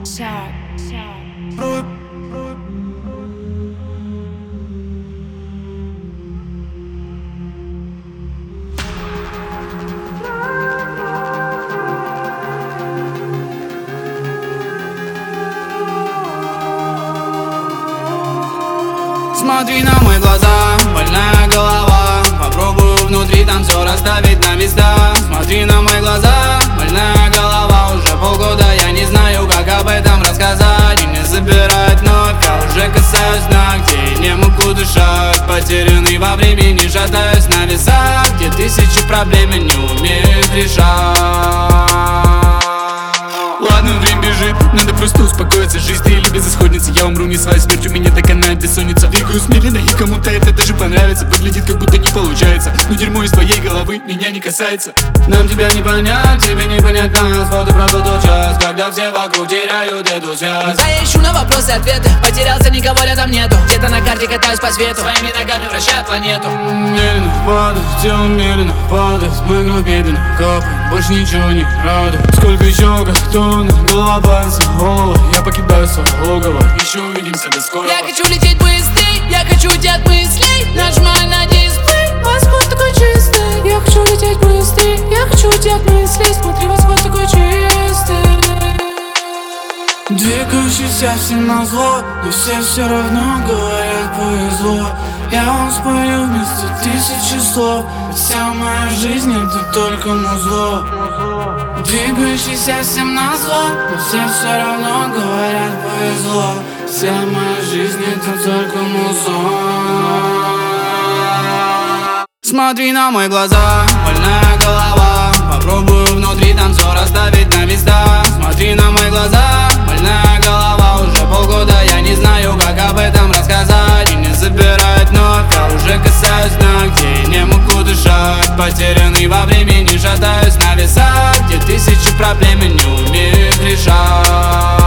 Смотри на мои глаза, больная голова. Попробую внутри там все расставить на места. Смотри на мои глаза, больная голова. Уже полгода я не знаю, как об этом рассказать. И не забирать вновь, я уже касаюсь дна, где я не могу дышать. Потерянный во времени, шатаюсь на весах, где тысячи проблем я не умею решать. Ладно, время бежит, надо просто успокоиться. Жизнь или безысходница, я умру не своей смертью, меня доконает бессонница. Двигаюсь медленно, и кому-то это даже понравится. Выглядит, как будто не получается, но дерьмо из твоей головы меня не касается. Нам тебя не понять, тебе не понять нас. Вот и прошел тот час, когда все вокруг теряют эту связь. Да я ищу на вопросы ответы, потерялся, никого рядом нету. Где-то на карте катаюсь по свету, своими ногами вращая планету. Медленно падает, тело медленно падает. Мой кровь медленно капает, больше ничего не радует. Сколько еще готов, голова падает на голову. Я покидаю свое логово, еще увидимся до скорого. Я хочу лететь быстрей, я хочу уйти от мыслей. Нажимай на дисплей, восход такой чистый. Я хочу лететь быстрей, я хочу уйти от мыслей. Смотри, восход такой чистый. Двигающийся всем назло, но все равно говорят повезло. Я вам спою вместо тысячи слов, вся моя жизнь это только музло. Двигающийся всем назло, но все равно говорят повезло. Вся моя жизнь это только музло. Смотри на мои глаза, больная голова. Попробую внутри там все расставить на места. Смотри на мои глаза, больная голова. Уже полгода я не знаю, как об этом рассказать. И не забирать вновь, я уже касаюсь дна, где я не могу дышать. Потерянный во времени, шатаюсь на весах, где тысячи проблем я не умею решать.